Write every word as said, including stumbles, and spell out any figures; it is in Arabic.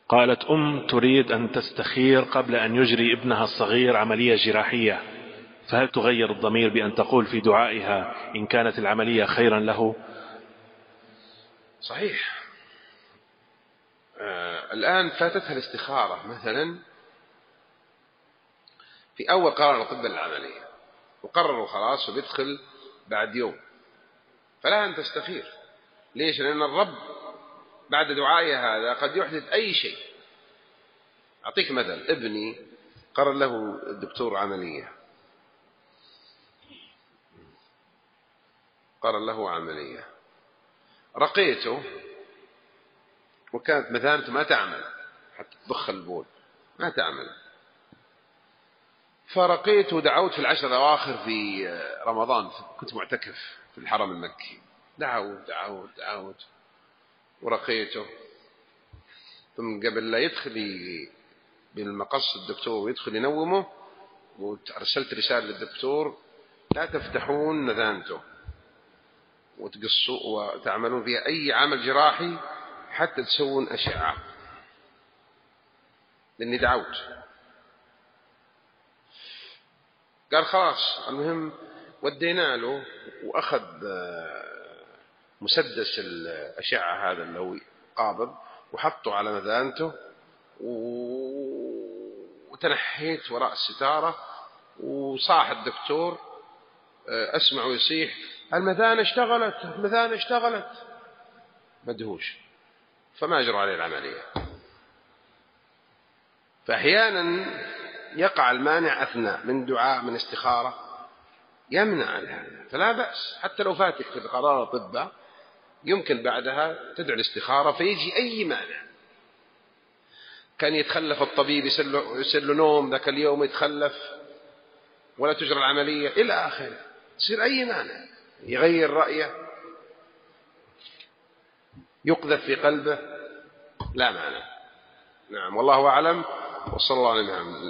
قالت أم تريد أن تستخير قبل أن يجري ابنها الصغير عملية جراحية، فهل تغير الضمير بأن تقول في دعائها إن كانت العملية خيرا له؟ صحيح. آه الآن فاتتها الاستخارة مثلا في أول قرار الأطباء العملية، وقرروا خلاص وبيدخل بعد يوم، فلا أن تستخير. ليش؟ لأن الرب بعد دعائي هذا قد يحدث أي شيء. أعطيك مثل، ابني قرر له الدكتور عملية، قرر له عملية، رقيته وكانت مثانته ما تعمل، حتى تضخ البول ما تعمل، فرقيت ودعوت في العشر الأواخر في رمضان، كنت معتكف في الحرم المكي، دعوت دعوت دعوت ورقيته، ثم قبل لا يدخل بالمقص الدكتور ويدخل ينومه، وأرسلت رسالة للدكتور لا تفتحون مثانته وتقصوا وتعملون فيها أي عمل جراحي حتى تسوون أشعة، لأني دعوت. قال خلاص. المهم ودينا له وأخذ مسدس الأشعة هذا اللي هو قابض وحطه على مثانته، وتنحيت وراء الستارة وصاح الدكتور، أسمع ويصيح المثانة اشتغلت، المثانة اشتغلت، مدهوش، فما أجروا عليه العملية. فأحيانا يقع المانع أثناء من دعاء من استخارة يمنع عن هذا، فلا بأس حتى لو فاتك في قرار الأطباء يمكن بعدها تدعو الاستخارة فيجي أي مانع. كان يتخلف الطبيب يصير له نوم ذاك اليوم يتخلف ولا تجرى العملية إلى آخره، يصير أي مانع يغير رأيه يقذف في قلبه، لا مانع. نعم والله أعلم، وصلى الله عليه وسلم.